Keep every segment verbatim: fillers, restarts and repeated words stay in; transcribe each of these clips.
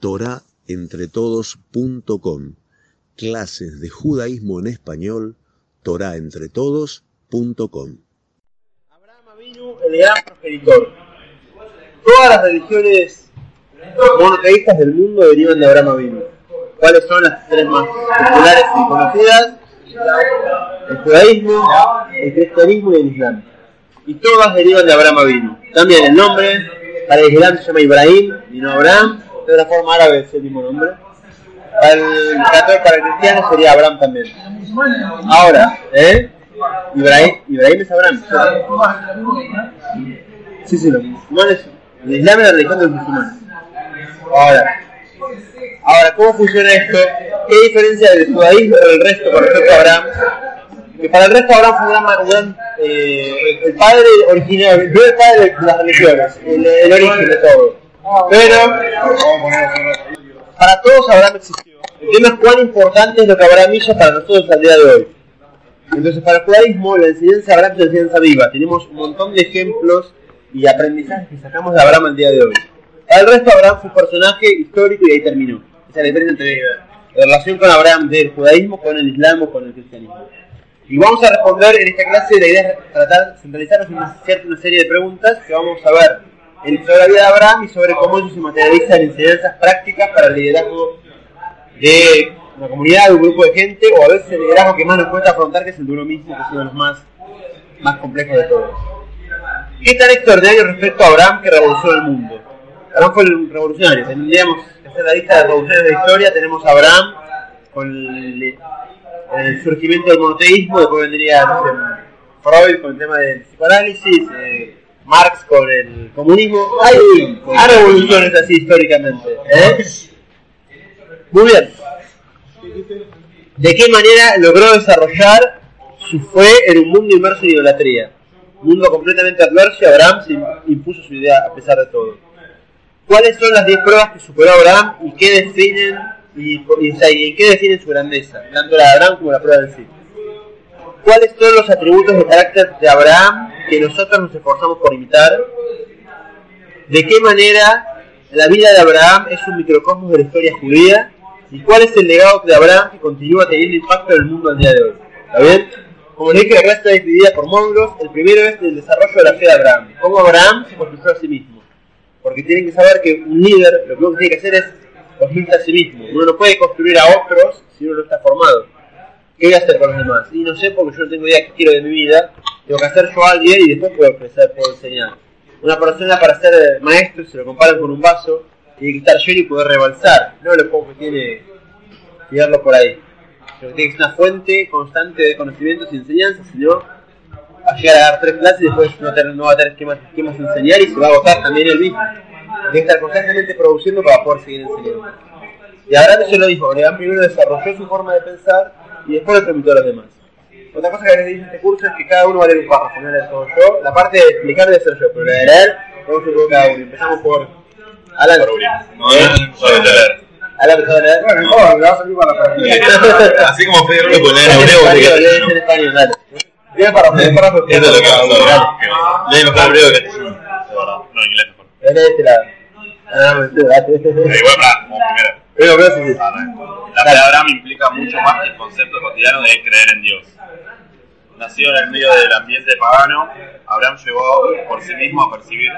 torá entre todos punto com. Clases de judaísmo en español, torá entre todos punto com. Abraham Avinu, el gran progenitor. Todas las religiones monoteístas del mundo derivan de Abraham Avinu. ¿Cuáles son las tres más populares y conocidas? El judaísmo, el cristianismo y el islam. Y todas derivan de Abraham Avinu. También el nombre, para el islam se llama Ibrahim y no Abraham. De la forma árabe es el mismo nombre. Para el católico, para el cristiano sería Abraham también. Ahora, ¿eh? Ibrahim, Ibrahim es Abraham. Sí, sí, los musulmanes. El islam es la religión de los musulmanes. Ahora, ahora, ¿cómo funciona esto? ¿Qué diferencia del judaísmo con el resto con respecto a Abraham? Que para el resto Abraham fue un gran, un gran eh, el padre original, el primer padre de las religiones, el, el origen de todo. Pero para todos Abraham existió. El tema es cuán importante es lo que Abraham hizo para nosotros al día de hoy. Entonces, para el judaísmo, la enseñanza de Abraham es una enseñanza viva. Tenemos un montón de ejemplos y aprendizajes que sacamos de Abraham al día de hoy. Para el resto, Abraham fue un personaje histórico y ahí terminó. Esa es la diferencia entre la relación con Abraham del judaísmo con el islam o con el cristianismo. Y vamos a responder en esta clase, la idea es tratar de centralizarnos en una, una serie de preguntas que vamos a ver sobre la vida de Abraham y sobre cómo eso se materializa en enseñanzas prácticas para el liderazgo de una comunidad, de un grupo de gente, o a veces el liderazgo que más nos cuesta afrontar, que es el de uno mismo, que es uno de los más, más complejos de todos. ¿Qué tan extraordinario respecto a Abraham que revolucionó el mundo? Abraham fue el revolucionario. Tendríamos que hacer la lista de revoluciones de la historia. Tenemos a Abraham con el, el surgimiento del monoteísmo, después vendría no sé, Freud con el tema del psicoanálisis, eh, Marx con el comunismo. Hay, hay revoluciones así históricamente, ¿eh? Muy bien. ¿De qué manera logró desarrollar su fe en un mundo inmerso en idolatría? Un mundo completamente adverso, y Abraham se impuso su idea a pesar de todo. ¿Cuáles son las diez pruebas que superó Abraham y qué definen y, y, o sea, y en qué definen su grandeza? Tanto la de Abraham como la prueba en sí. ¿Cuáles son los atributos de carácter de Abraham que nosotros nos esforzamos por imitar? ¿De qué manera la vida de Abraham es un microcosmos de la historia judía? ¿Y cuál es el legado de Abraham que continúa teniendo impacto en el mundo al día de hoy? ¿Está bien? Como les dije, la clase está dividida por módulos. El primero es el desarrollo de la fe de Abraham. Cómo Abraham se construyó a sí mismo. Porque tienen que saber que un líder lo que uno tiene que hacer es construirse a sí mismo. Uno no puede construir a otros si uno no está formado. ¿Qué voy a hacer con los demás? Y no sé, porque yo no tengo idea qué quiero de mi vida. Tengo que hacer yo a alguien y después puedo ofrecer, puedo enseñar. Una persona para ser maestro, se lo comparan con un vaso, tiene que estar lleno y poder rebalsar. No lo poco que tiene tirarlo por ahí. Lo que tiene que ser una fuente constante de conocimientos y enseñanzas, si no, va a llegar a dar tres clases y después no, tener, no va a tener qué más, qué más enseñar y se va a agotar también él mismo. Tiene que estar constantemente produciendo para poder seguir enseñando. Y Abraham se lo dijo, Abraham primero desarrolló su forma de pensar y después lo transmitió a los demás. Otra cosa que les dice en este curso es que cada uno va a leer un párrafo, no leer todo yo. La parte de explicar debe ser yo, pero la de leer, vamos a leer cada uno. Empezamos por Alan. No, no, soy de leer. Alan empezó a leer. Bueno, no, le va a salir para la práctica. Así como Pedro lo puede leer en hebreo. Lee en español, dale. Lee para leer párrafo. Eso es lo que pasa. Lee mejor hebreo que castellano. De verdad, no, inglés mejor. Lee de este lado. Ah, no, este lado. Igual para, como primero. Pero, pero, sí, sí. La fe de Abraham implica mucho más que el concepto cotidiano de creer en Dios. Nacido en el medio del ambiente pagano, Abraham llegó por sí mismo a percibir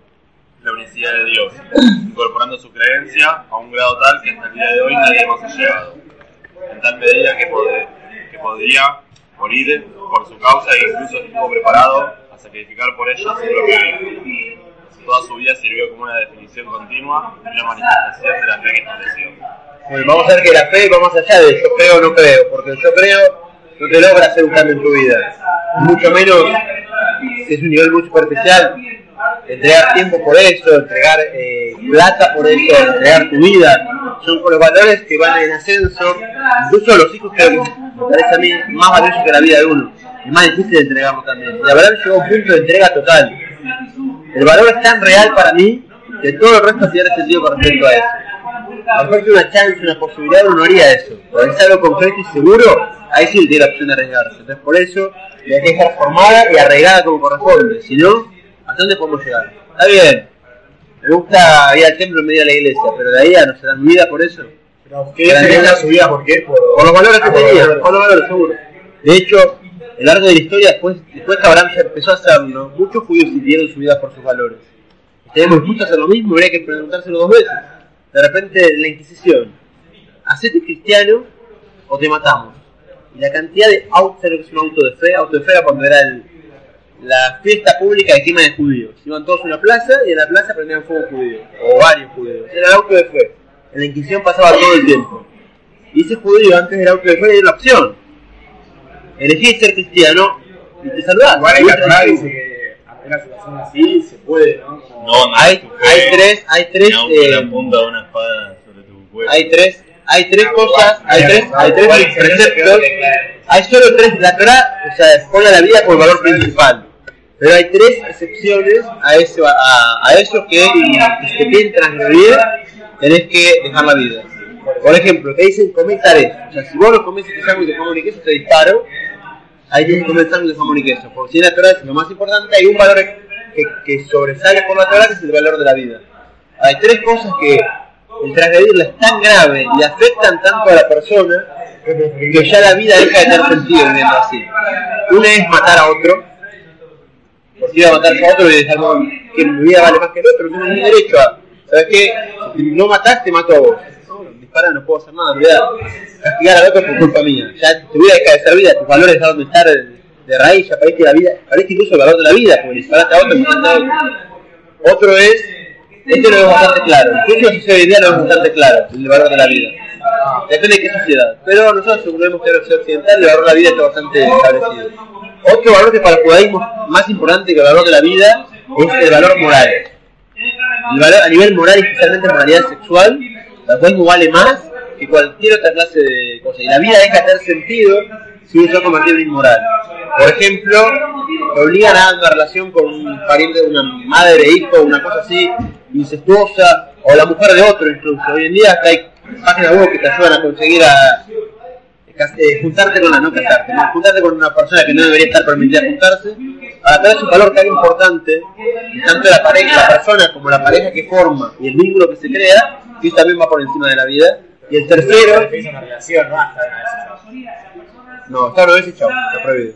la unicidad de Dios, incorporando su creencia a un grado tal que hasta el día de hoy nadie más ha llegado. En tal medida que, pod- que podría morir por su causa e incluso estuvo preparado a sacrificar por ella su propia vida. Toda su vida sirvió como una definición continua y una manifestación de la fe que estableció. Bueno, vamos a ver que la fe va más allá de yo creo o no creo, porque yo creo no te logra hacer un cambio en tu vida. Mucho menos, si es un nivel muy superficial, entregar tiempo por eso, entregar eh, plata por eso, entregar tu vida, son con los valores que van en ascenso. Incluso los hijos creo que me parece a mí más valioso que la vida de uno. Es más difícil de entregarlo también. Y Abraham llegó a un punto de entrega total. El valor es tan real para mí que todo el resto tiene sentido con respecto a eso. A lo mejor que una chance, una posibilidad, uno no haría eso. Pero es algo concreto y seguro, ahí sí tiene la opción de arriesgarse. Entonces por eso le hay que estar formada y arraigada como corresponde. Si no, ¿hasta dónde podemos llegar? Está bien. Me gusta ir al templo en medio de la iglesia, pero de ahí a no se dan mi vida por eso. Pero ¿qué diferencia su vida? ¿Por qué? Por, por los valores que tenía, por los valores, seguro. De hecho, a lo largo de la historia, después, después que Abraham ya empezó a hacerlo, muchos judíos sirvieron su vida por sus valores. Tenemos justo hacer lo mismo, habría que preguntárselo dos veces. De repente, la Inquisición, hacete cristiano o te matamos. Y la cantidad de autos, que es un auto de fe, auto de fe era cuando era el, la fiesta pública de quema de judíos. Iban todos a una plaza y en la plaza prendían fuego judíos, o varios judíos. Era el auto de fe. En la Inquisición pasaba todo el tiempo. Y ese judío antes del auto de fe era la opción. Elegí ser cristiano y te salvás. Igual hay que dice que apenas se hacen así, se puede, ¿no? No, no hay, hay tres, hay tres, eh, eh, la punta de una espada sobre tu cuello. hay tres, hay tres cosas, hay tres, hay tres preceptos, hay solo tres, la Torá, o sea, pone la vida como el valor principal, pero hay tres excepciones a eso, a, a eso que si te quieren transgredir, tenés que dejar la vida. Por ejemplo, te dicen comer taref, o sea, si vos no comés este sándwich de jamón y queso, te disparo, ahí tienes que comer sándwich de jamón y queso, porque si en la Torá es lo más importante, hay un valor que, que sobresale por la Torá, que es el valor de la vida. Hay tres cosas que el transgredirla es tan grave y afectan tanto a la persona que ya la vida deja de tener sentido viviendo así. Una es matar a otro, porque iba a matar a otro y dejar que mi vida vale más que el otro, no tienes ni derecho a, ¿sabes qué? Si no mataste, mato a vos. No, dispara, no puedo hacer nada, en realidad. Castigar al otro por culpa mía. Ya tu vida deja de ser vida, tus valores dejaron de estar de, de raíz, ya parece la vida, parece incluso el valor de la vida, porque disparaste a otro, mataste a otro. Otro es, este lo vemos bastante claro, incluso la sociedad hoy en día lo vemos bastante claro, el valor de la vida. Depende de qué sociedad. Pero nosotros, según vemos que en la sociedad occidental, el valor de la vida está bastante establecido. Otro valor que para el judaísmo más importante que el valor de la vida es el valor moral. El valor a nivel moral y especialmente en moralidad sexual, el judaísmo vale más que cualquier otra clase de cosa. Y la vida deja de tener sentido si uno se va a convertir en inmoral. Por ejemplo, te obligan a una relación con un pariente de una madre, hijo, una cosa así, incestuosa, o la mujer de otro incluso. Hoy en día hasta hay páginas web que te ayudan a conseguir a eh, juntarte con la no casarte, ¿no? Juntarte con una persona que no debería estar permitida juntarse, para tener un valor tan importante, tanto la pareja, la persona como la pareja que forma y el vínculo que se crea, que eso también va por encima de la vida. Y el tercero, una relación, ¿no? Hasta no, está una vez y chao, está prohibido.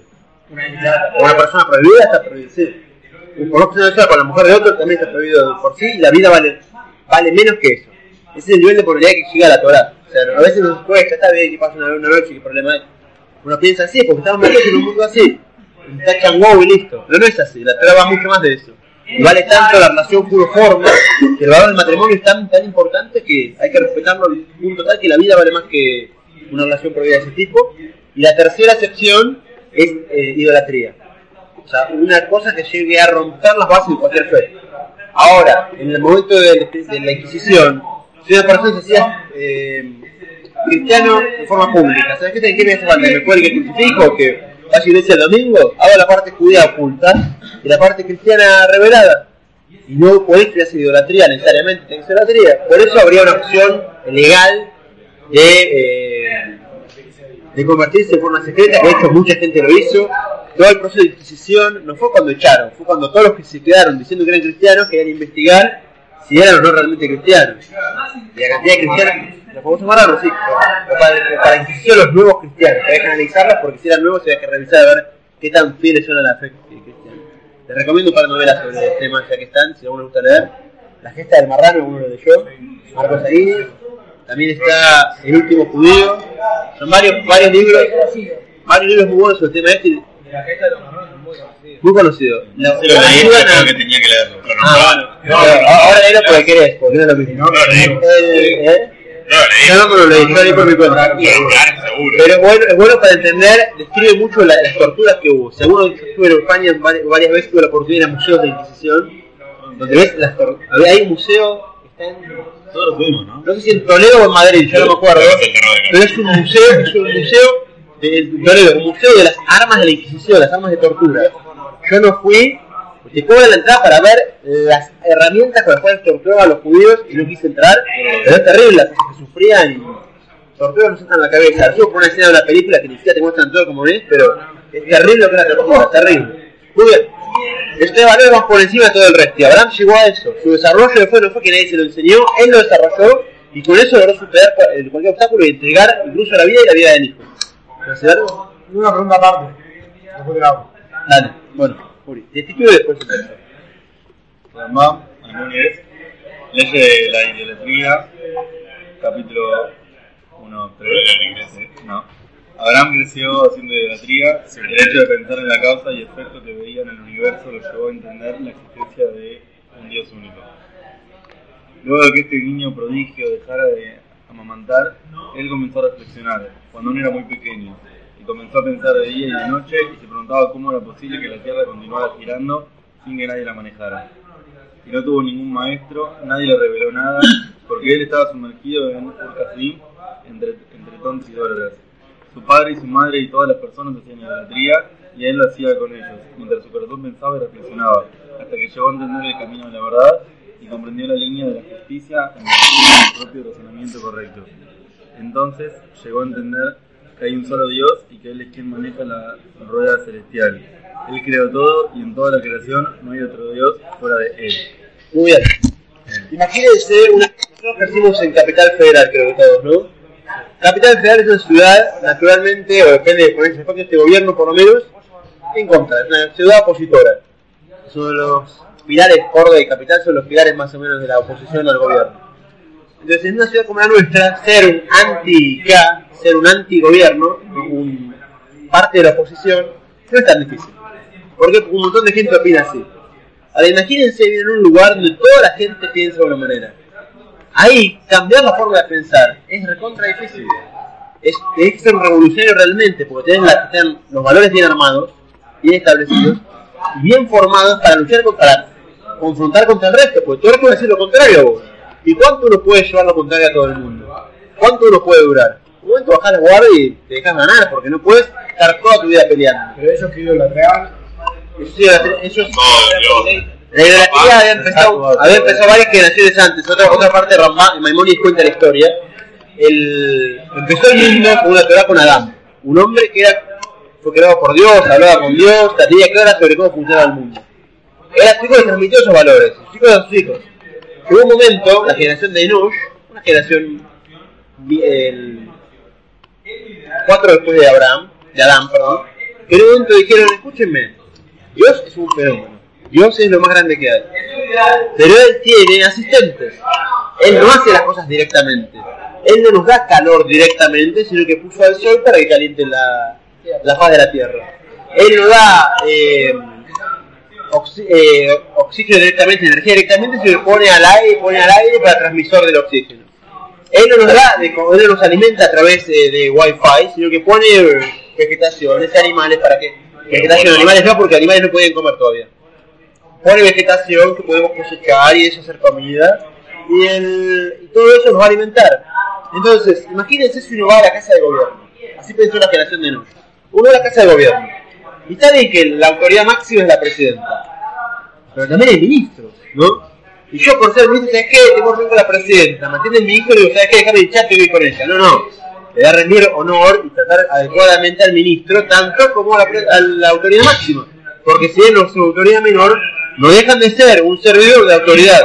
Una persona prohibida está prohibido, sí. Por lo que se con la mujer de otro también está prohibido por sí, y la vida vale, vale menos que eso. Ese es el nivel de moralidad que llega a la Torá. O sea, a veces nos cuesta, está bien que pasa una, una noche, qué problema hay. Uno piensa así, porque estamos metidos en un mundo así. Tachan wow y listo. Pero no es así, la Torá va mucho más de eso. Y vale tanto la relación puro forma, que el valor del matrimonio es tan, tan importante que hay que respetarlo al punto tal que la vida vale más que una relación prohibida de ese tipo. Y la tercera excepción es eh, idolatría. O sea, una cosa que llegue a romper las bases de cualquier fe. Ahora, en el momento de, de la Inquisición, si una persona se hacía eh, cristiano de forma pública, ¿sabes qué, qué me hace falta? ¿Me puede que crucifijo o que vaya a la iglesia el domingo? Hago la parte judía oculta y la parte cristiana revelada. Y no podés que hacer idolatría necesariamente, tiene que ser idolatría. Por eso habría una opción legal de, eh, de convertirse de forma secreta, que de hecho mucha gente lo hizo. Todo el proceso de Inquisición no fue cuando echaron, fue cuando todos los que se quedaron diciendo que eran cristianos querían investigar si eran o no realmente cristianos. Y la cantidad de cristianos, los famosos marranos, sí, pero para, para Inquisición los nuevos cristianos, que hay que analizarlos porque si eran nuevos se hay que revisar a ver qué tan fieles son a la fe cristiana. Les recomiendo un par de novelas sobre el tema ya que están, si a uno les gusta leer. La gesta del marrano, uno lo leyó, Marcos Aguirre. También está El último judío. Son varios, varios libros, varios libros muy buenos sobre el tema este. La gesta de los marrones es muy conocida. Muy conocido. La, Sí, lo leí, pero creo que tenía que leerlo. Pero no, Ah, bueno. Pero ahora leílo porque querés, porque no es lo mismo. No lo leí. Eh, ¿eh? No lo leí. Yo no me lo leí, yo lo leí por mi cuenta. Pero claro, seguro. Pero es bueno, es bueno para entender, describe mucho la, las torturas que hubo. Según yo estuve en España varias, varias veces, tuve la oportunidad de ir a museos de Inquisición, donde ves las torturas. Hay un museo que está en, Todos lo fuimos, ¿no? no sé si en Toledo o en Madrid, yo no me acuerdo, pero es un museo, es un museo de Toledo, un museo de las armas de la Inquisición, las armas de tortura. Yo no fui, te cobran la entrada para ver las herramientas con las cuales torturaban a los judíos y no quise entrar, pero es terrible las cosas que sufrían y torturas no se están en la cabeza. Yo por una escena de una película que ni siquiera te muestran todo como es, pero es terrible lo que es la tortura, terrible. Muy bien. Este valor más por encima de todo el resto. Y Abraham llegó a eso. Su desarrollo después no fue que nadie se lo enseñó, él lo desarrolló y con eso logró superar cualquier obstáculo y entregar incluso la vida y la vida del hijo. ¿No hace algo? Una pregunta aparte. Después te la hago. Dale, bueno, Uri, de título y después se Rambam, Anúñez, Leyes de la Idolatría, capítulo uno, tres. No. Abraham creció haciendo idolatría. El hecho de pensar en la causa y efecto que veía en el universo lo llevó a entender la existencia de un Dios único. Luego de que este niño prodigio dejara de amamantar, él comenzó a reflexionar, cuando aún era muy pequeño, y comenzó a pensar de día y de noche y se preguntaba cómo era posible que la Tierra continuara girando sin que nadie la manejara. Y no tuvo ningún maestro, nadie le reveló nada, porque él estaba sumergido en Ur-Kasdim, entre, entre tontos y dólares. Su padre y su madre y todas las personas hacían idolatría, y él lo hacía con ellos, mientras su corazón pensaba y reflexionaba, hasta que llegó a entender el camino de la verdad y comprendió la línea de la justicia en su propio razonamiento correcto. Entonces llegó a entender que hay un solo Dios y que Él es quien maneja la rueda celestial. Él creó todo y en toda la creación no hay otro Dios fuera de Él. Muy bien. Imagínense, una... nosotros crecimos en Capital Federal, creo que todos, ¿no? Capital Federal es una ciudad, naturalmente, o depende de por ese este gobierno por lo menos, en contra, es una ciudad opositora. Son los pilares, Córdoba y Capital son los pilares más o menos de la oposición al gobierno. Entonces, en una ciudad como la nuestra, ser un anti-K, ser un anti-gobierno, un parte de la oposición, no es tan difícil. Porque un montón de gente opina así. Ahora, imagínense vivir en un lugar donde toda la gente piensa de una manera. Ahí, cambiar la forma de pensar es recontra difícil. Es, es ser revolucionario realmente, porque tienen, la, tienen los valores bien armados, bien establecidos, y bien formados para luchar contra, para confrontar contra el resto, porque todo el resto va a decir lo contrario a vos. ¿Y cuánto uno puede llevar lo contrario a todo el mundo? ¿Cuánto uno puede durar? Un momento bajás la guardia y te dejas ganar, porque no puedes estar toda tu vida peleando. Pero ellos que idolatreaban. Ellos, ellos la idolatría había empezado, había empezado varias generaciones antes. Otra, otra parte, Rambam, Maimónides cuenta la historia. El, empezó el mundo con una Torá con Adán, un hombre que era, fue creado por Dios, hablaba con Dios, tenía clara sobre cómo funcionaba el mundo. Era chico y transmitió esos valores, chicos de sus hijos. Llegó un momento, la generación de Enoch, una generación el, cuatro después de Abraham, de Adán, perdón, que en un momento dijeron, escúchenme, Dios es un fenómeno, Dios es lo más grande que hay, pero Él tiene asistentes, Él no hace las cosas directamente, Él no nos da calor directamente, sino que puso al sol para que caliente la, la faz de la tierra. Él no da eh, oxi- eh, oxígeno directamente, energía directamente, sino que pone al aire, pone al aire para transmisor del oxígeno. Él no nos da, de, Él no nos alimenta a través de, de Wi-Fi, sino que pone vegetaciones, animales para que... Vegetación de animales no, porque animales no pueden comer todavía. Pone vegetación que podemos cosechar y eso hacer comida. Y, el, y todo eso nos va a alimentar. Entonces, imagínense si uno va a la casa de gobierno. Así pensó la generación de Enoch. Uno va a la casa de gobierno. Y está bien que la autoridad máxima es la presidenta. Pero también hay ministros, ¿no? Y yo por ser ministro, ¿sabes qué? Tengo que con la presidenta. Me atiende el ministro y digo, ¿sabes qué? Déjame hinchar que voy con ella. No, no. Le da rendir honor y tratar adecuadamente al ministro, tanto como a la, a la autoridad máxima. Porque si él no es su autoridad menor, no dejan de ser un servidor de autoridad.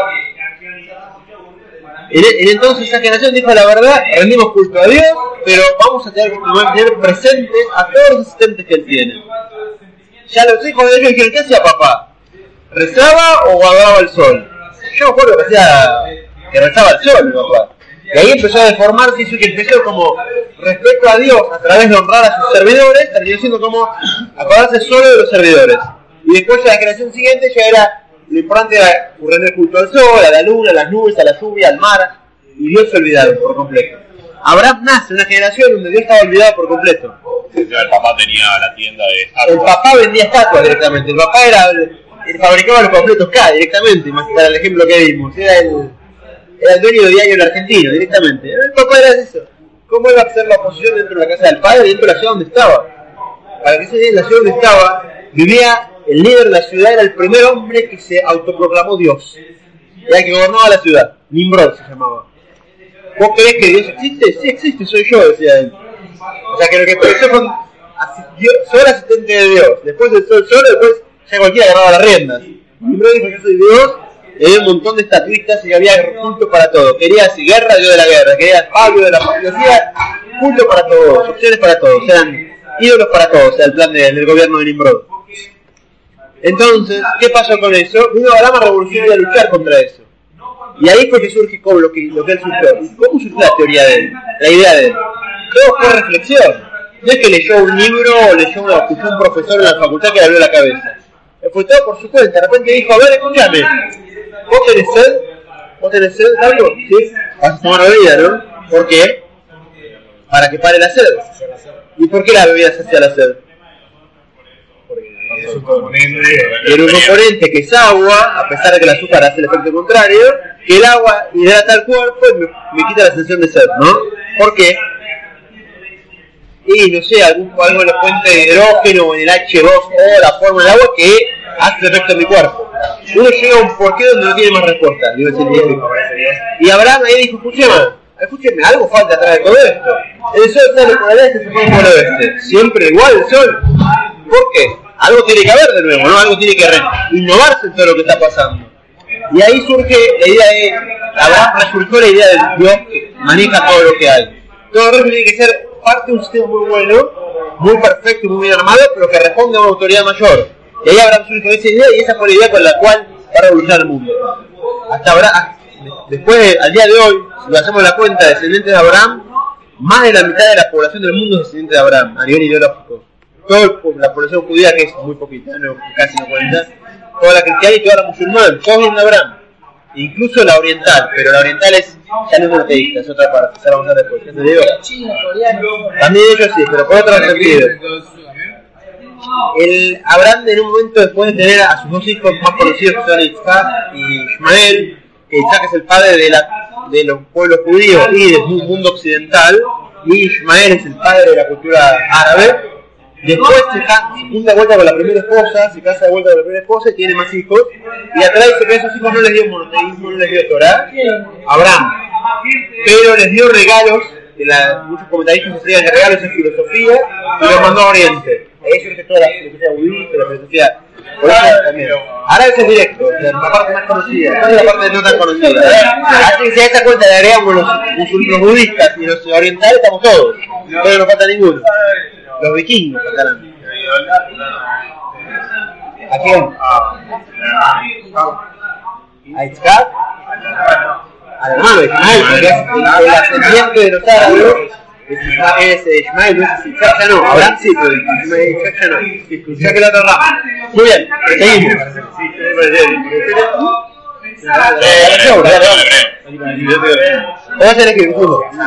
En, en entonces esa generación dijo la verdad, rendimos culto a Dios, pero vamos a tener que tener presentes a todos los asistentes que él tiene. Ya los hijos de ellos dijeron, ¿qué hacía papá? ¿Rezaba o guardaba el sol? Yo me acuerdo que hacía, que rezaba el sol mi papá. Y ahí empezó a deformarse, hizo que empezó como respeto a Dios a través de honrar a sus servidores, terminó siendo como acordarse solo de los servidores. Y después de la generación siguiente ya era, lo importante era rendir culto al sol, a la luna, a las nubes, a la lluvia, al mar, y Dios se olvidaron por completo. Abraham nace en una generación donde Dios estaba olvidado por completo. El papá tenía la tienda de estatuas. El papá vendía estatuas directamente, el papá era el, el fabricaba los completos K directamente, más para el ejemplo que vimos, era el, era el dueño de diario en Argentina directamente. El papá era eso. ¿Cómo iba a hacer la oposición dentro de la casa del padre, dentro de la ciudad donde estaba? Para que se vea, en la ciudad donde estaba, vivía el líder de la ciudad, era el primer hombre que se autoproclamó Dios. Era el que gobernaba la ciudad, Nimrod se llamaba. ¿Vos creés que Dios existe? Sí existe, soy yo, decía él. O sea que lo que pensó fue, soy el asistente de Dios, después del sol solo, después ya cualquiera agarraba las riendas. Nimrod dijo, yo soy Dios, y había un montón de estatuistas y había culto para todo. Quería hacer guerra, Dios de la guerra, quería paz, Dios de la paz, hacía culto para todos, opciones para todos, eran ídolos para todos, o sea, el plan de, del gobierno de Nimrod. Entonces, ¿qué pasó con eso? Vino Abraham a revolucionar y a luchar contra eso. Y ahí fue que surge como lo que, lo que él surgió. ¿Cómo surgió la teoría de él? La idea de él. Todo fue reflexión. No es que leyó un libro o leyó una, escuchó un profesor en la facultad que le abrió la cabeza. Fue todo por su cuenta. De repente dijo, a ver, escúchame. ¿Vos tenés sed? ¿Vos tenés sed de algo? ¿Sí? Vas a tomar bebida, ¿no? ¿Por qué? Para que pare la sed. ¿Y por qué la bebida se hacía la sed? Es un componente. Tiene un componente que es agua, a pesar de que el azúcar hace el efecto contrario, que el agua hidrata el cuerpo y me, me quita la sensación de sed, ¿no? ¿Por qué? Y no sé, algún, algo en la fuente de hidrógeno o en el H dos O, la forma del agua que hace el efecto en mi cuerpo. Uno llega a un porqué donde no tiene más respuesta, digo el científico. Y Abraham ahí dijo, escúcheme, escúcheme, algo falta atrás de todo esto. El sol sale por el este, se pone por el oeste. Siempre igual el sol. ¿Por qué? Algo tiene que haber de nuevo, ¿no? Algo tiene que innovarse en todo lo que está pasando. Y ahí surge la idea de, Abraham resurgió la idea del Dios que maneja todo lo que hay. Todo el tiene que ser parte de un sistema muy bueno, muy perfecto y muy bien armado, pero que responde a una autoridad mayor. Y ahí Abraham surgió esa idea y esa fue la idea con la cual va a revolucionar el mundo. Hasta Abraham, después, al día de hoy, si lo hacemos la cuenta de descendientes de Abraham, más de la mitad de la población del mundo es descendiente de Abraham, a nivel ideológico. Toda la población judía, que es muy poquita, no, casi no cuenta, toda la cristiana y toda la musulmana, todos vienen de Abraham. Incluso la oriental, pero la oriental es, ya no es monoteísta, es otra parte, ya la vamos a ver después. ¿Ya te digo? También ellos sí, pero por otro sentido. El Abraham en un momento, después de tener a sus dos hijos más conocidos, que son Isaac y Ismael, que Isaac es el padre de, la, de los pueblos judíos y del mundo occidental, y Ismael es el padre de la cultura árabe. Después se, se junta de vuelta con la primera esposa, se casa de vuelta con la primera esposa y tiene más hijos. Y atrás dice que a esos hijos no les dio monoteísmo, no les dio Torah, Abraham. Pero les dio regalos, de la, muchos comentaristas estudian de regalos en filosofía, y los mandó a Oriente. Ahí surge toda la filosofía budista, la filosofía. Por eso también. Ahora eso es directo, la parte más conocida, no es la parte no tan conocida. Así que si a esta cuenta le agregamos los, los budistas y los orientales, estamos todos. No nos falta ninguno. Los vikingos faltarán. ¿A quién? ¿A Isaac? Al hermano de Ismael, porque es el, el ascendiente de los árabes. Es Ismael, no es Isaac, ya no. Abraham sí, pero Isaac ya no. Isaac es la otra rama. Muy bien, seguimos. Voy a hacer el que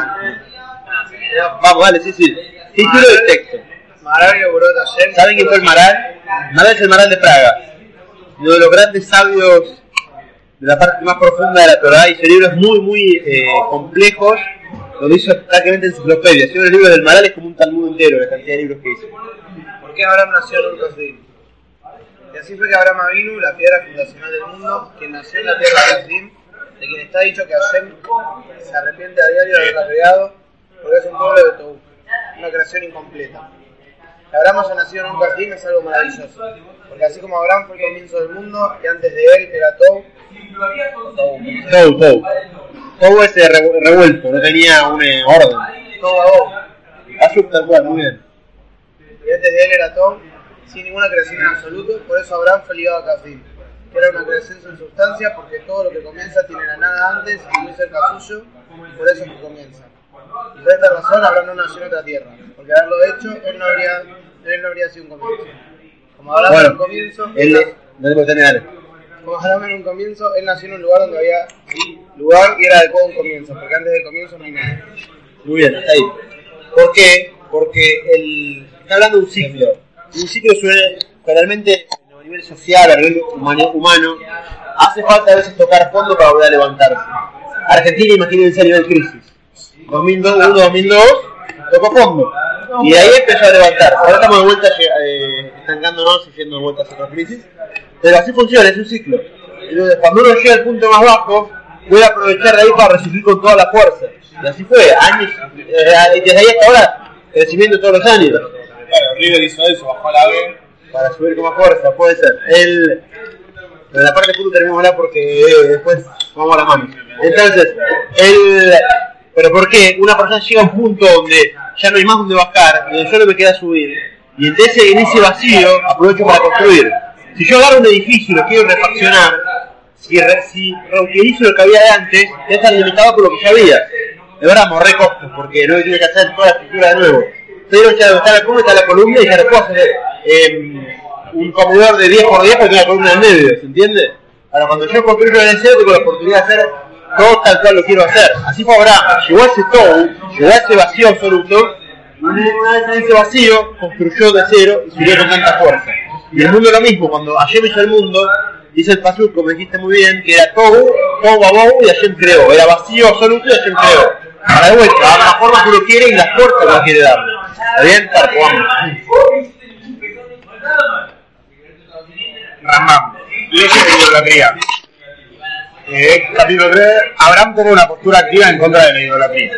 Vamos, dale, sí, sí. Título del texto. ¿Saben quién fue el Maral? Maral es el Maral de Praga, uno de los grandes sabios de la parte más profunda de la Torah. Hizo libros muy, muy eh, complejos, donde hizo prácticamente enciclopedias. Si uno de los libros del Maral es como un Talmud entero, la cantidad de libros que hizo. ¿Por qué Abraham nació en Ur Kasdim? Y así fue que Abraham Avinu, la piedra fundacional del mundo, quien nació en la tierra de Kasdim, de quien está dicho que Hashem se arrepiente a diario de haberla creado, porque es un pueblo de Tohu, una creación incompleta. Que Abraham haya nacido en un Kasdim es algo maravilloso, porque así como Abraham fue el comienzo del mundo, y antes de él era Tohu, Tohu, Tohu. Tohu es revuelto, no tenía un eh, orden. Tohu Tohu. Azul tal cual, muy bien. Y antes de él era Tohu, sin ninguna creación en absoluto, por eso Abraham fue ligado a Kasdim, que era una creación sin sustancia, porque todo lo que comienza tiene la nada antes y muy cerca suyo, y por eso es que comienza. Y por esta razón Abraham no nació en otra tierra, porque haberlo hecho, él no habría, él no habría sido un comienzo. Como Abraham bueno, en un comienzo, él, él, no tener. como Abraham en un comienzo, él nació en un lugar donde había lugar y era adecuado un comienzo, porque antes del comienzo no hay nada. Muy bien, hasta ahí. ¿Por qué? Porque el, está hablando de un ciclo. Un ciclo suele, generalmente, a nivel social, a nivel humano, humano, hace falta a veces tocar fondo para volver a levantarse. Argentina, imagínense a nivel crisis. dos mil uno, dos mil dos, tocó fondo. Y de ahí empezó a levantar. Ahora estamos de vuelta eh, estancándonos y yendo de vuelta hacia otra crisis. Pero así funciona, es un ciclo. Entonces, cuando uno llega al punto más bajo, puede aprovechar de ahí para resurgir con toda la fuerza. Y así fue, años, desde ahí hasta ahora, crecimiento todos los años. Claro, River hizo eso, bajó a la B, para subir con más fuerza, puede ser. El, en la parte de punto terminémosla porque eh, después vamos a las manos. Entonces, el, pero ¿por qué? Una persona llega a un punto donde ya no hay más donde bajar, donde solo me queda subir, y en ese, en ese vacío aprovecho para construir. Si yo agarro un edificio y lo quiero refaccionar, si, re, si reutilizo lo que había de antes, ya está limitado por lo que ya había. De verdad, morré costos, porque no tiene que hacer toda la estructura de nuevo. Pero ya está la columna, está la columna y ya le puedo hacer eh, un comedor de diez por diez porque tiene la columna en medio, ¿se entiende? Ahora, cuando yo construyo el deseo, tengo la oportunidad de hacer todo tal cual lo quiero hacer. Así fue Abraham, llegó a ese todo, llegó a ese vacío absoluto, una vez en ese vacío, construyó de cero y subió con tanta fuerza. Y el mundo lo mismo, cuando Hashem hizo el mundo, dice el pasuk, como dijiste muy bien, que era todo, todo babou y Hashem creó. Era vacío absoluto y Hashem creó. Para de vuelta, a la forma que uno quiere y la fuerza que uno quiere darle. ¿Está bien? Tarpoamos. Rambam, leyes de idolatría. Eh, capítulo tres. Abraham toma una postura activa en contra de la idolatría.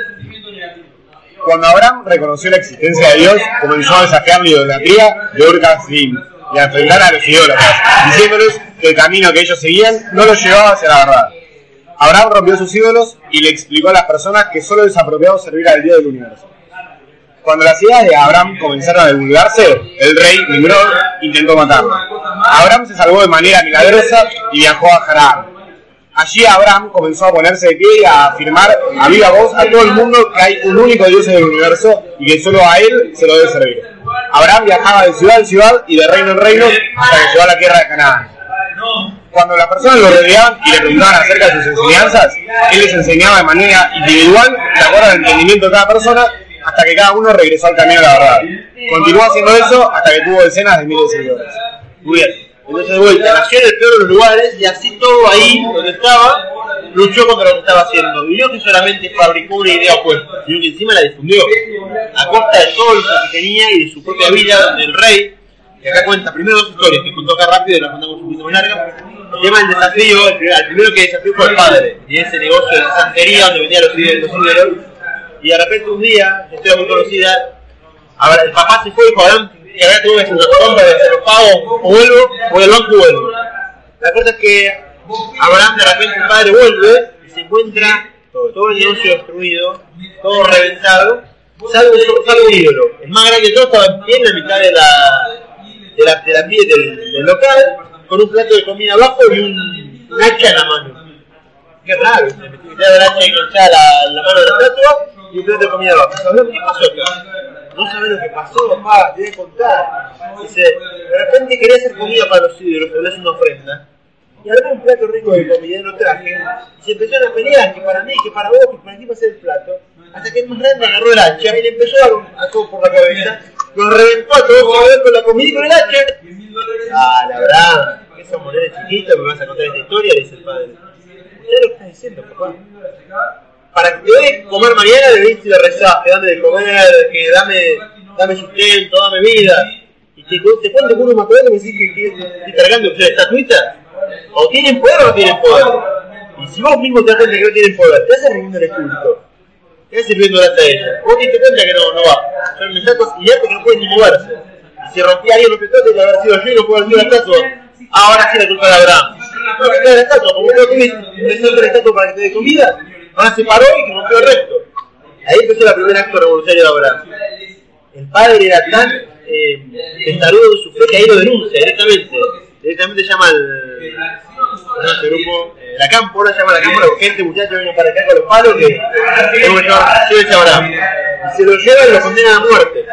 Cuando Abraham reconoció la existencia de Dios, comenzó a desafiar la idolatría de Ur Kasdim y a enfrentar a los idólatras, diciéndoles que el camino que ellos seguían no los llevaba hacia la verdad. Abraham rompió sus ídolos y le explicó a las personas que solo es apropiado servir al Dios del universo. Cuando las ideas de Abraham comenzaron a divulgarse, el rey Nimrod intentó matarlo. Abraham se salvó de manera milagrosa y viajó a Harán. Allí Abraham comenzó a ponerse de pie y a afirmar a viva voz a todo el mundo que hay un único Dios en el universo y que solo a él se lo debe servir. Abraham viajaba de ciudad en ciudad y de reino en reino hasta que llegó a la tierra de Canaán. Cuando las personas lo rodeaban y le preguntaban acerca de sus enseñanzas, él les enseñaba de manera individual, de acuerdo al entendimiento de cada persona, hasta que cada uno regresó al camino de la verdad. Continuó haciendo eso hasta que tuvo decenas de miles de seguidores. Muy bien. Entonces de vuelta, nació en el peor de los lugares y así todo ahí donde estaba, luchó contra lo que estaba haciendo. Y no que solamente fabricó una idea opuesta, sino que encima la difundió. A costa de todo lo que tenía y de su propia vida, donde el rey, que acá cuenta primero dos historias, que contó acá rápido y las contamos un poquito más largas. El tema del desafío, el, primer, el primero que desafió fue el padre, y ese negocio de santería donde venían los ídolos, los ídolos. Y de repente un día, una historia muy conocida, ahora el papá se fue y dijo, Abraham, que ahora tengo que hacer una compra, se los pago, o vuelvo, voy al banco y vuelvo. La cosa es que Abraham de repente el padre vuelve y se encuentra todo el negocio destruido, todo reventado, salvo, salvo un ídolo. El más grande de todo estaba en pie en la mitad de la, de la, de la pie del, del local, con un plato de comida abajo y un, un hacha en la mano. Qué raro, se metía el hacha y enganchaba la, la mano de la estatua y un plato de comida abajo. ¿Qué pasó acá? No sabés lo que pasó, papá, te voy a contar. Dice, de repente quería hacer comida para los ídolos, le hace una ofrenda. Y había un plato rico de comida, lo traje. Y se empezaron a pelear, que para mí, que para vos, que para ti va a ser el plato. Hasta que el más grande agarró el hacha y le empezó a dar un, a todo por la cabeza. Los reventó a todos a ver con la comida y con el hacha. Ah, la verdad, esa moneda chiquita, me vas a contar esta historia, le dice el padre. ¿Sabes lo que estás diciendo, papá? Para que te des comer mañana le dices y le rezás, que dame de comer, que dame, dame sustento, dame vida. Y te, te cuento con unos materiales que me decís que, que, que estoy cargando ustedes estatuitas. O tienen poder o no tienen poder. Y si vos mismo te das cuenta que no tienen poder, te haces sirviendo el culto. Te haces sirviendo la estrella. Vos te das cuenta que no, no va. Son estatuas gigantes que no pueden ni moverse. Y si rompía alguien los petostes, te haber sido yo y no puede haber sido la estatua. Ahora sí la culpa de Abraham. No, que la estatua, como no tuviste la estatua para que te dé comida. Ahora se paró y que rompió el resto. Ahí empezó la primera acto revolucionario de Abraham. El padre era tan eh, testarudo de su fe que ahí lo denuncia directamente. Directamente llama al no, ese grupo, eh, la campo, ahora llama a la campo, la gente, muchachos, vengan para acá con los palos que tengo que llevar a Abraham. Y se lo llevan y lo condenan a muerte.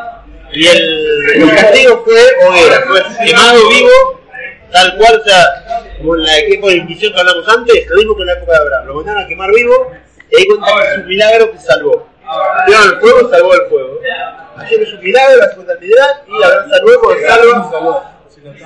Y el, el castigo fue hoguera, fue quemado vivo, tal cual, o sea, como en la época de Inquisición que hablamos antes, lo mismo que en la época de Abraham. Lo mandaron a quemar vivo y ahí cuenta que es un milagro que se salvó. Tiraron el fuego, salvó el fuego. Ayer es un milagro, la segunda piedad, y Abraham salvó, porque salva, salvó.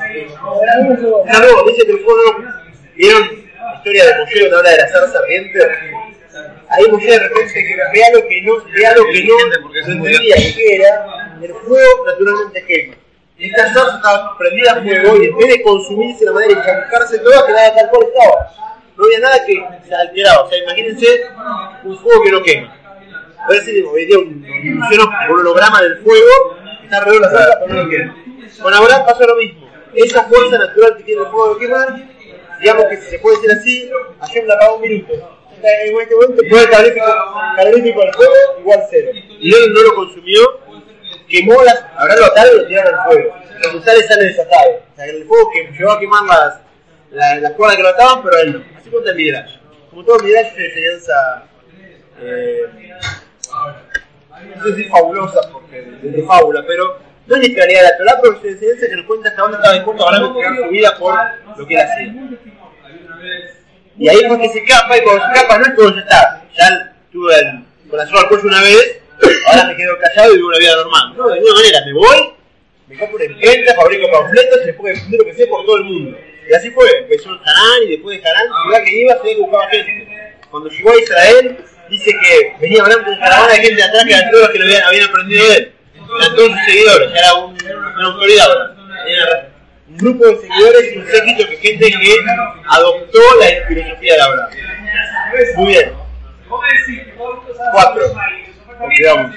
Salvó, dice que el fuego, ¿vieron la historia de Moshe donde habla de la zarza ardiente? Ahí Moshe de repente vea lo que no, vea lo que no, no entendía que era, el fuego naturalmente quema. Esta zarza estaba prendida a fuego y en vez de consumirse de la manera de chamuscarse toda, quedaba tal cual estaba. No había nada que se alteraba. O sea, imagínense un fuego que no quema. Voy a decir, hoy día un, un, un holograma del fuego que está alrededor de la zarza, pero no lo quema. Con Abraham pasó lo mismo. Esa fuerza natural que tiene el fuego de quemar, digamos que si se puede decir así, Hashem la apagó un minuto. En este momento fue el calorífico del fuego igual cero. Y él no lo consumió, quemó las. Abraham lo ataron y lo tiraron al fuego. Los usares salen desatados. O sea, el fuego que llevó a quemar las, las, las cuerdas que lo ataban, pero él no. Así cuenta el Midrash. Como todo el Midrash es una enseñanza. Eh, no sé si fabulosa, porque es de fábula, pero no es literalidad de la Torah, pero es una enseñanza que nos cuenta hasta dónde estaba dispuesto Abraham a entregar su vida por lo que él hacía. Y ahí fue que se escapa, y cuando se escapa no es como ya está. Ya tuve el, con la soga al cuello una vez, ahora me quedo callado y vivo una vida normal. No, de ninguna manera, me voy, me compro una imprenta, fabrico panfletos y después voy a difundir lo que sé por todo el mundo. Y así fue, empezó en Harán y después de Harán, ciudad que iba, se que buscaba gente. Cuando llegó a Israel, dice que venía hablando con una caravana de gente de atrás que eran todos los que lo habían, habían aprendido de él. Eran todos sus seguidores, ya era un, una autoridad. Era un grupo de seguidores y un séquito de gente que adoptó la filosofía de Abraham. Muy bien. Cuatro. Continuamos.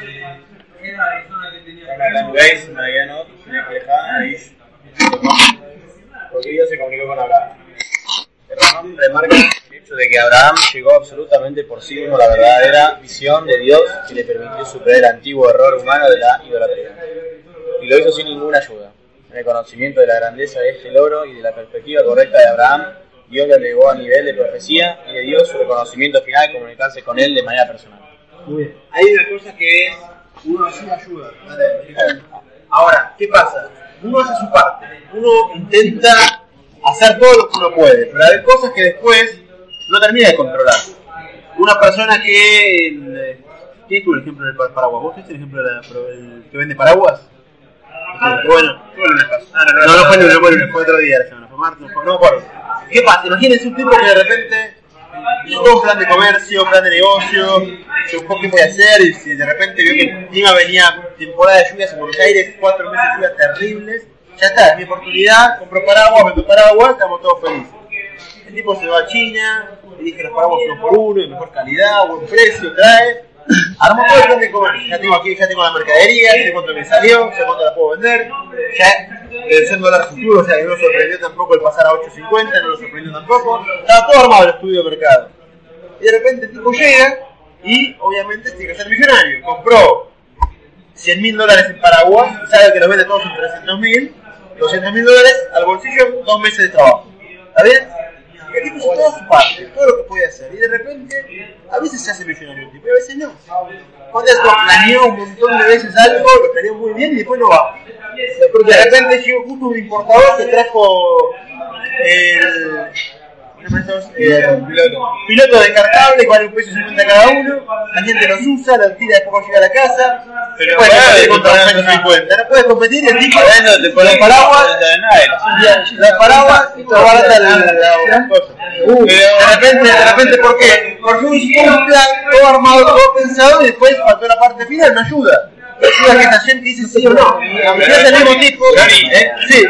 Porque Dios se comunicó con Abraham. Ramón remarca el hecho de que Abraham llegó absolutamente por sí mismo a la verdadera visión de Dios que le permitió superar el antiguo error humano de la idolatría. Y lo hizo sin ninguna ayuda. En el conocimiento de la grandeza de este logro y de la perspectiva correcta de Abraham, Dios lo elevó a nivel de profecía y le dio su reconocimiento final de comunicarse con él de manera personal. Muy bien. Hay una cosa que es, uno ayuda, ayuda. Ahora, ¿qué pasa? Uno hace su parte, uno intenta hacer todo lo que uno puede, pero hay cosas que después no termina de controlar. Una persona que... ¿Qué es tu ejemplo del paraguas? ¿Vos tenés el ejemplo del que vende paraguas? Bueno, no, no fue el lunes, fue otro día la semana, fue martes, no me acuerdo. ¿Qué pasa? Imagínense un tipo que de repente hizo todo un plan de comercio, plan de negocio, se buscó qué podía hacer y si de repente vio que encima venía temporada de lluvias en Buenos Aires, cuatro meses de lluvias terribles, ya está, es mi oportunidad, compró paraguas, vendió paraguas, estamos todos felices. El tipo se va a China, le dije los paraguas uno por uno, de mejor calidad, buen precio, trae, armó todo el plan de comercio, ya tengo aquí, ya tengo la mercadería, sé cuánto me salió, sé cuánto la puedo vender, ya el cien dólares futuro, o sea que no sorprendió tampoco el pasar a ocho cincuenta, no lo sorprendió tampoco, estaba todo armado el estudio de mercado. Y de repente el tipo llega y obviamente tiene que ser millonario, compró cien mil dólares en paraguas, sabe que los vende todos en trescientos mil, doscientos mil dólares al bolsillo, dos meses de trabajo. ¿Está bien? El tipo hizo toda su parte, todo lo que podía hacer. Y de repente, a veces se hace millonario el tipo, y a veces no. Cuando planeó un montón de veces algo, lo planeó muy bien y después no va. Porque de repente llegó justo un importador que trajo el... Eh, piloto descartable, vale un peso cincuenta cada uno, la gente los usa, los tira después cuando llega a la casa, pero puede competir contra un peso cincuenta, no puedes competir, el tipo los paraguas, los paraguas y todo barata las cosas. De repente, de repente, ¿por qué? Porque un plan todo armado, todo pensado y después faltó la parte final, no ayuda. Ayuda que esta gente dice sí o no. Aunque sea del mismo tipo, ¿eh? Sí,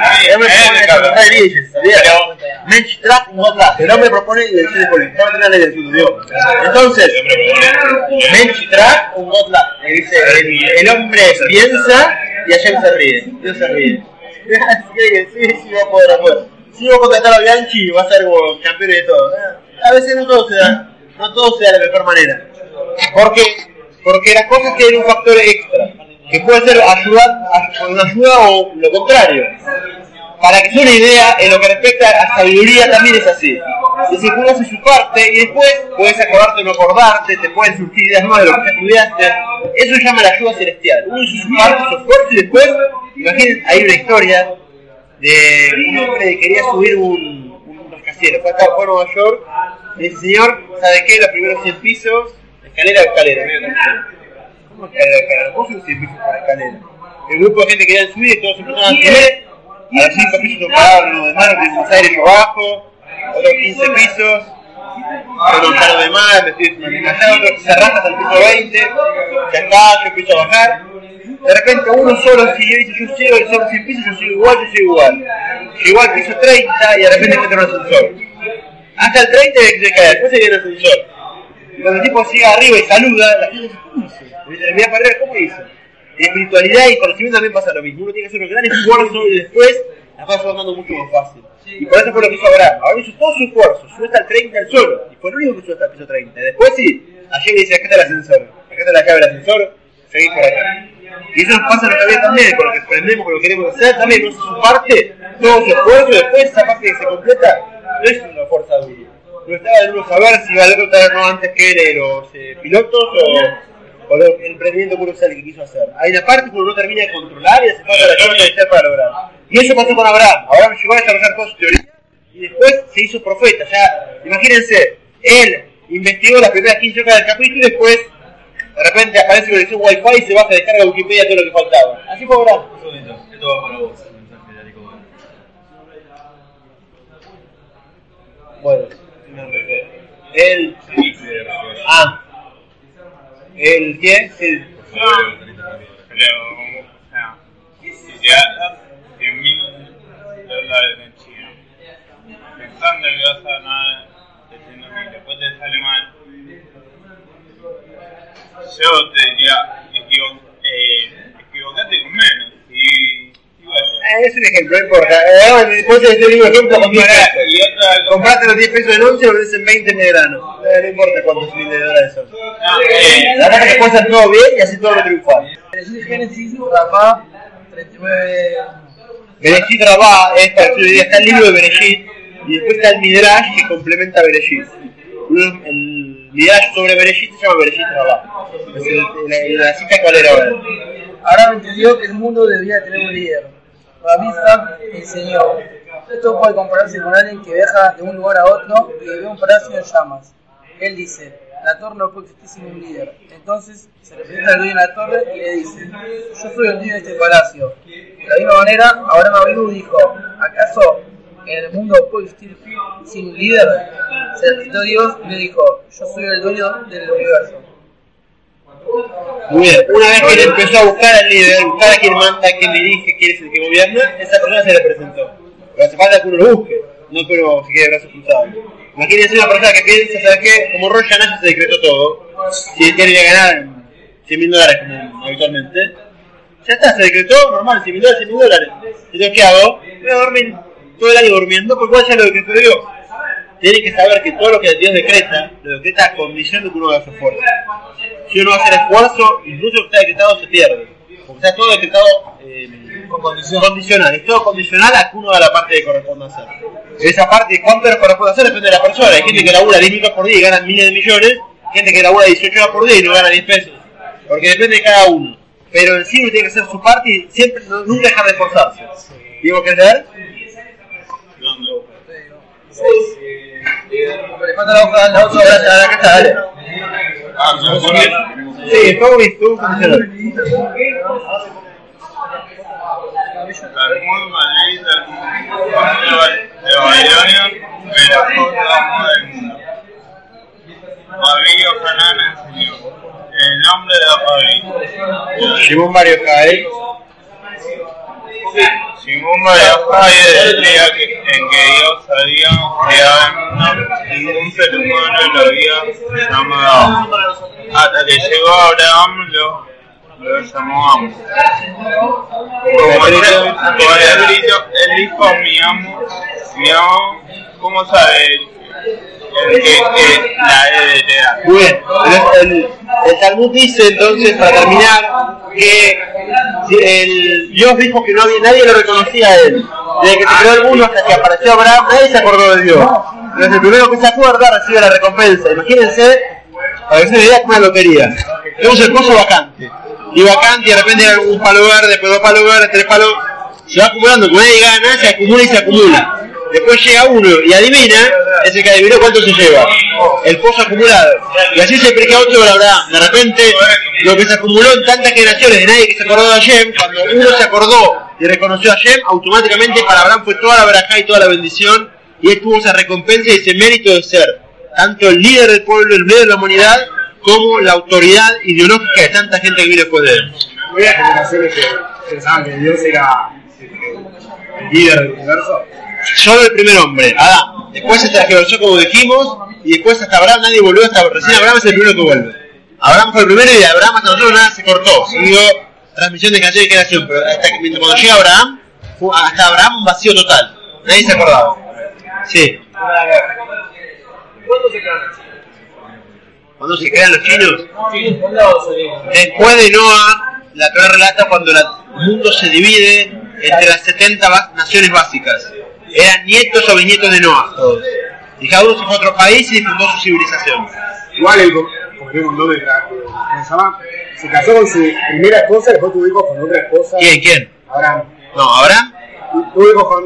Mensch Track no Track. El hombre propone y el se pone. Estaba en la ley del estudio. Entonces, Mensch Track un God Track. Dice, el hombre piensa y ayer se ríe. Dios se ríe. Sí, sí, va a poder hacer. Si va a contratar a Bianchi, va a ser como campeón de todo. A veces no todo se da, no todo se da de la mejor manera. ¿Por qué? Porque las cosas tienen un factor extra, que puede ser ayudar, una ayuda o lo contrario. Para que sea una idea, en lo que respecta a sabiduría también es así. Es decir, uno hace su parte y después puedes acordarte o no acordarte, te pueden surgir ideas nuevas de lo que estudiaste. Eso se llama la ayuda celestial. Uno hizo su parte, su esfuerzo y después, imaginen, hay una historia de un hombre que quería subir un, un rascacielos. Fue acá fue a Nueva York y dice, señor, ¿sabe qué? Los primeros cien pisos, escalera a escalera, medio escalera. ¿Cómo escalera a escalera? ¿Cómo son cien pisos por escalera? El grupo de gente quería subir y todos empezaron a subir. A los cinco pisos son parados, uno de mano, Buenos Aires abajo, otros quince pisos, otros carros de mar, me estoy imaginando, otros se arrastra hasta el piso veinte, ya está, yo empiezo a bajar. De repente uno solo siguió y dice, yo sigo, y solo cien pisos, yo sigo igual, yo sigo igual. Llegó al piso treinta y de repente encuentra un ascensor. Hasta el treinta y se cae, después se viene el ascensor. Y cuando el tipo sigue arriba y saluda, la gente dice, ¿cómo hizo? Y dice, mira para arriba, ¿cómo hizo? En espiritualidad y conocimiento también pasa lo mismo. Uno tiene que hacer un gran esfuerzo y después las cosas van andando mucho más fácil. Y por eso fue lo que hizo Abraham. Abraham hizo todo su esfuerzo, subió hasta el treinta el solo. Y fue el único que subió hasta el piso treinta. Y después sí, ayer le dice, acá está el ascensor. Acá está la llave del ascensor, seguís por acá. Y eso nos pasa en nuestra vida también, con lo que aprendemos, con lo que queremos hacer. También uno hace su parte, todo su esfuerzo, y después esa parte que se completa no es una fuerza de uno. No estaba en uno saber si va a otro no antes que él, los eh, pilotos o, o lo, el emprendimiento que uno sabe que quiso hacer. Hay una parte que uno no termina de controlar y hace falta la ayuda de estar para lograr. Y eso pasó con Abraham. Abraham llegó a desarrollar toda su teoría y después se hizo profeta. Ya, imagínense, él investigó las primeras quince hojas del capítulo y después de repente aparece una conexión wifi y se baja, descarga Wikipedia todo lo que faltaba. Así fue Abraham. Esto va para vos, el mensaje de Arico. Bueno, él. Ah, ¿el qué? El. Pero, o sea, si te gastas cien mil dólares en China, pensando que vas a ganar setecientos mil, después te sale mal, yo te diría, equivo eh, equivocate con menos. Y, y bueno. Eh, es un ejemplo, no importa. Eh, después de este mismo ejemplo, compraste los diez pesos en once y lo vendes en veinte en Medrano. Eh, no importa cuántos miles de dólares son. No, eh, La verdad es que puede hacer todo bien y así todo lo triunfar. Bereshit Génesis, Rabá, treinta y nueve. Bereshit Rabá es para que está el libro de Bereshit y después está el Midrash que complementa a Bereshit. El Midrash sobre Bereshit se llama Bereshit Rabá. Es el, la, la cita cuál era ahora. Abraham entendió que el mundo debía tener un líder. Rabbi Isaac enseñó. Esto puede compararse con alguien que viaja de un lugar a otro y ve un palacio en llamas. Él dice, la torre no puede existir sin un líder. Entonces se le presenta al dueño de la torre y le dice, yo soy el dueño de este palacio. De la misma manera, Abraham Avinu dijo, ¿acaso en el mundo puede existir sin un líder? Se le presentó Dios y le dijo, yo soy el dueño del universo. Muy bien, una vez que él empezó a buscar al líder, buscar a quien manda, a quien dirige, quién es el que gobierna, esa persona se le presentó. Pero hace falta que uno lo busque, no que uno se quede de brazos cruzados. Imagínense una persona que piensa, ¿sabes qué? Como Rosh Hashanah se decretó todo, si él quiere ganar cien mil dólares como habitualmente, ya está, se decretó, normal, cien mil dólares, cien mil dólares. Entonces, ¿qué hago? Voy a dormir todo el año durmiendo, porque igual ya lo decretó Dios. Tienen que saber que todo lo que Dios decreta, lo decreta a condición de que uno haga su esfuerzo. Si uno hace el esfuerzo, incluso lo que está decretado se pierde. Porque está todo decretado eh, con condición. condicional. Es todo condicional a que uno haga la parte que corresponde hacer. Esa parte de cuánto le corresponde hacer depende de la persona. Hay gente que labura diez minutos por día y gana miles de millones. Gente que labura dieciocho horas por día y no gana diez pesos. Porque depende de cada uno. Pero en sí uno tiene que hacer su parte y siempre, no, nunca dejar de esforzarse. ¿Diego, querés leer? Le falta la hoja, la otra, la que está, dale. ah, yo soy Sí, todo listo, funcional. Talmud Malay, Talmud de Babilonia, Berajot, amo del mundo. Rabbi Yohanan enseñó el nombre de Rabbi. Shimon Bar Yochai. Shimon Bar Yochai decía que en que Dios había creado el mundo, ningún ser humano lo había llamado. Hasta que llegó Abraham lo, lo llamó amo. Como el escrito, él dijo mi amo, mi amo, ¿cómo sabe él? El que, que la heredera. Muy bien, el, el, el Talmud dice entonces, para terminar, que el, Dios dijo que no había, nadie lo reconocía a él. Desde que se creó el mundo hasta que apareció Abraham, nadie se acordó de Dios. Entonces el primero que se acuerda recibe la recompensa. Imagínense, a veces la idea es una lotería. Tenemos el pozo vacante. Y vacante y de repente hay un palo verde, después dos palos verdes, tres palos. Se va acumulando, como nadie gana, se acumula y se acumula. Después llega uno y adivina, es el que adivinó cuánto se lleva. El pozo acumulado. Y así se explica otro para Abraham. De repente, lo que se acumuló en tantas generaciones de nadie que se acordó de Hashem, cuando uno se acordó y reconoció a Hashem, automáticamente para Abraham fue toda la verajá y toda la bendición. Y él tuvo esa recompensa y ese mérito de ser tanto el líder del pueblo, el líder de la humanidad, como la autoridad ideológica de tanta gente que vive después de él. Había generaciones que pensaban que Dios era el líder del universo. Solo el primer hombre, Adán. Después se transgiversó como dijimos, y después hasta Abraham nadie volvió, hasta recién Abraham es el primero que vuelve. Abraham fue el primero y de Abraham hasta nosotros nada se cortó, siguió transmisión de generación en generación, pero hasta que, cuando llega Abraham, fue hasta Abraham un vacío total. Nadie se acordaba. Sí. ¿Cuándo se crean los chinos? ¿Cuándo se crean los chinos? Sí, ¿cuándo se crean? Después de Noah, la Torá relata cuando el mundo se divide entre las setenta ba- naciones básicas. Eran nietos o bisnietos de Noah todos. Y cada uno se fue a otro país y fundó su civilización. Igual él cometió un montón de tra- ¿cómo se llama? Se casó con su primera esposa, después tuvo hijos con otra esposa. ¿Quién? ¿Quién? Abraham. No, ¿Abraham? Tuvo hijos con.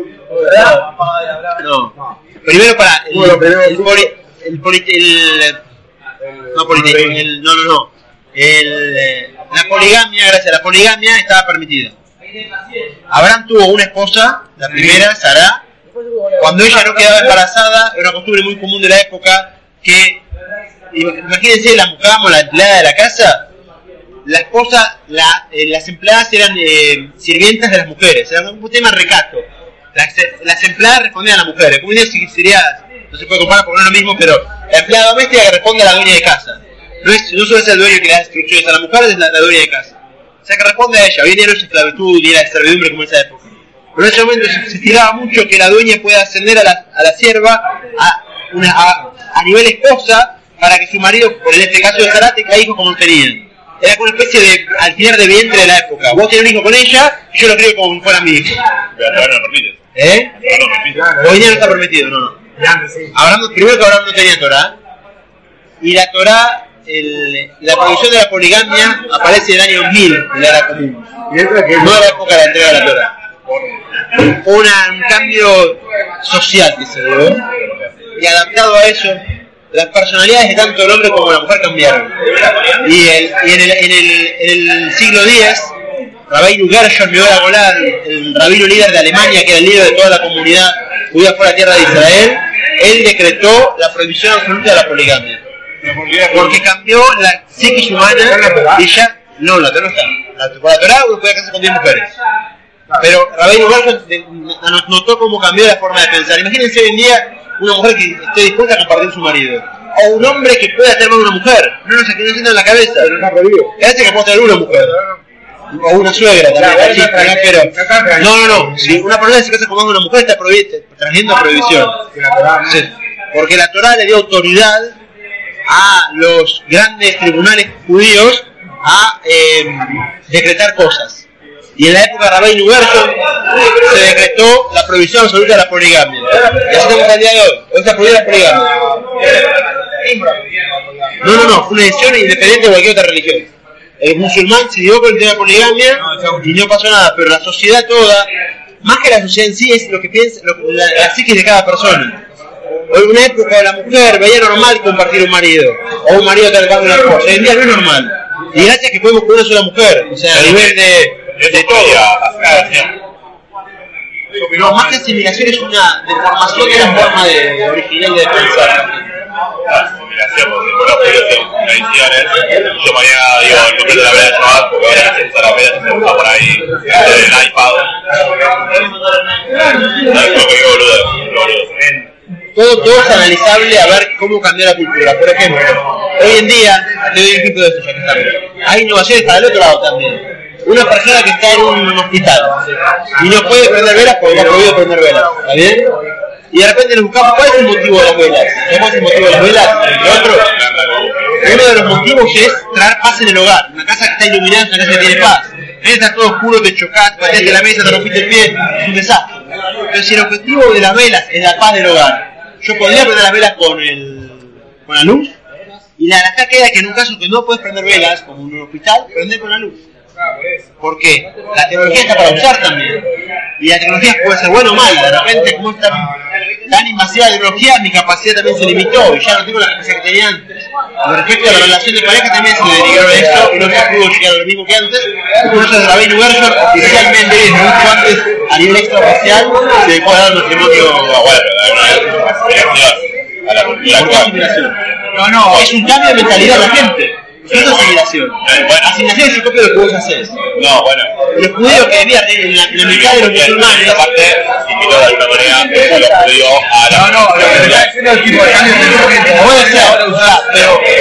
No. Primero para el, Bueno, primero el, sí. poli, el, poli- el no politécnico, el, no, no, no. El, eh, la poligamia, gracias a la poligamia estaba permitida. Abraham tuvo una esposa, la primera, Sará. Cuando ella no quedaba embarazada, era una costumbre muy común de la época que, imagínense la mucama, la empleada de la casa, la esposa, la, eh, las empleadas eran eh, sirvientas de las mujeres, era un tema de recato. Las, las empleadas respondían a las mujeres, como sería, no se puede comparar porque no es lo mismo, pero la empleada doméstica que responde a la dueña de casa. No, es, no solo es el dueño que le da instrucciones a la mujer, es la, la dueña de casa. O sea que responde a ella, hoy en día no es esclavitud ni era servidumbre como en esa época. Pero en ese momento se, se estiraba mucho que la dueña pueda ascender a la, a la sierva a, una, a, a nivel esposa para que su marido, por en este caso de Sará, tenga hijos como tenían. Era como una especie de alquiler de vientre de la época. Vos tenés un hijo con ella y yo lo creo como si fuera mi hijo. Pero ahora no permite. ¿Eh? Ahora no permite. Hoy en día no está permitido, no, no. Hablando, primero que Abraham no tenía Torá. Y la Torá, el, la prohibición de la poligamia aparece en el año mil de la era común. No en la época de la entrega de la Torá. Una, un cambio social que se dio. Y adaptado a eso, las personalidades de tanto el hombre como la mujer cambiaron. Y, el, y en, el, en, el, en el siglo diez, Rabbeinu Gershon Meor Golán, el rabino líder de Alemania, que era el líder de toda la comunidad judía fuera de la tierra de Israel, él decretó la prohibición absoluta de la poligamia. Porque cambió la psiquis humana y ya... No, la Torá no está. La, por la Torá uno puede casarse con diez mujeres. Pero Rabbeinu Gershon notó cómo cambió la forma de pensar. Imagínense hoy en día una mujer que esté dispuesta a compartir su marido. O un hombre que pueda tener más de una mujer. No nos quede haciendo en la cabeza. Hace que pueda tener una mujer. O una suegra también, sí, pero no, no, no, si una persona se casa con más de una mujer está prohibido, trayendo prohibición. Sí, porque la Torá le dio autoridad a los grandes tribunales judíos a eh, decretar cosas. Y en la época de Rabbeinu Gershon se decretó la prohibición absoluta de la poligamia. Y así estamos al día de hoy. Hoy está prohibida la poligamia. No, no, no, fue una decisión independiente de cualquier otra religión. El musulmán se dio con el tema de poligamia y no pasó nada, pero la sociedad toda, más que la sociedad en sí, es lo que piensa, lo, la, la psiquis de cada persona. En una época la mujer veía normal compartir un marido, o un marido cargando una esposa, hoy en día no es normal. Y gracias que podemos con una sola mujer, o sea, a nivel de, de todo. No, más que asimilación es una deformación de la forma de, original de pensar. La asimilación, porque por los judíos hay tradiciones. Yo mañana digo el nombre de la vela de Shabbat, porque ahora se usa la vela, se usa por ahí en el iPad. No es lo que digo, boludo. Todo, todo es analizable a ver cómo cambió la cultura. Por ejemplo, hoy en día, te doy un ejemplo de esto ya que estamos, hay innovaciones para el otro lado también. Una persona que está en un hospital y no puede prender velas porque está prohibido prender velas, ¿está bien? Y de repente nos buscamos cuál es el motivo de las velas. ¿Cuál es el motivo de las velas? Entre otros, uno de los motivos es traer paz en el hogar. Una casa que está iluminada es una casa que tiene paz. Está todo oscuro, te chocás, pateaste la mesa, te rompiste el pie, es un desastre. Pero si el objetivo de las velas es la paz del hogar, yo podría prender las velas con, el, con la luz. Y la verdad queda que en un caso que no puedes prender velas, como en un hospital, prender con la luz. ¿Por qué? La tecnología está para usar también. Y la tecnología puede ser buena o mala. De repente, como es tan, tan invasiva la tecnología, mi capacidad también se limitó y ya no tengo la capacidad que tenía antes. Con respecto a la relación de pareja, también se dedicaron a esto y no se pudo llegar a lo mismo que antes. Por eso Rabbeinu Gershon oficialmente, desde mucho antes, a nivel extraoficial, se dedicó a dar matrimonio. No, bueno, a la cultura actual. No, no, es un cambio de mentalidad de la gente. No es asimilación. Bueno, asimilación es el copio de lo que vos haces. No, bueno. Los judíos que vivían en la, en la mitad de los musulmanes. Aparte, invitó de alguna manera a los judíos a la. No, no, lo que está diciendo es el tipo de cambio de pensamiento. Puede ser, pero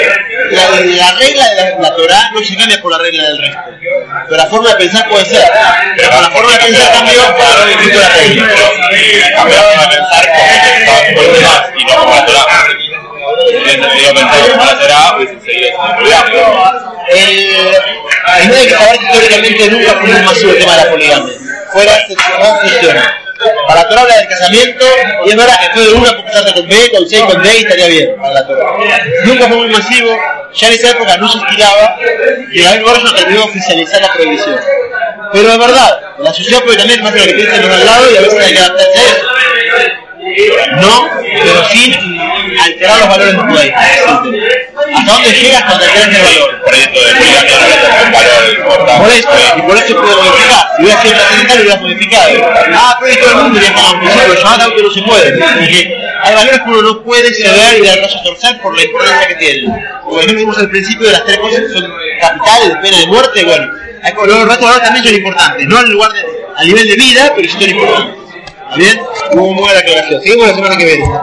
la, la regla de la, la Torah no se cambia por la regla del resto. Pero la forma de pensar puede ser. Pero la forma de pensar cambió para no discutir la regla. Cambió la forma de pensar como los demás y no como la Torah. Si hubiesen seguido pensando como la Torah, hubiesen seguido siendo el hay que saber que históricamente nunca fue muy masivo el tema de la poligamia. Fuera de excepción. Para la Torah habla del casamiento, y es verdad que fue de una por casarte con B, con C, con D y estaría bien para la Torah. Nunca fue muy masivo, ya en esa época no se estiraba, y en algún momento terminó de oficializar la prohibición. Pero es verdad, la sociedad puede también más de lo que piensa los al lado y a veces hay que adaptarse a eso. No, pero sin alterar los valores del judaísmo. ¿Hasta dónde llegas cuando alteras el valor? Por eso de poligamia no es un valor importante. Por eso, y por eso se puede modificar. Si hubiera sido trascendental, lo hubieras modificado. Ah, pero todo el mundo diría que no, pero llamar a que no se puede. Porque hay valores que uno no puede ceder y dar paso a torcer por la importancia que tienen. Por ejemplo, vimos al principio de las tres cosas que son capitales, de pena de muerte, bueno. Los restos de valor también son importantes, no en lugar de, a nivel de vida, pero sí son importantes. ¿Bien? Muy buena aclaración. Seguimos la semana que viene.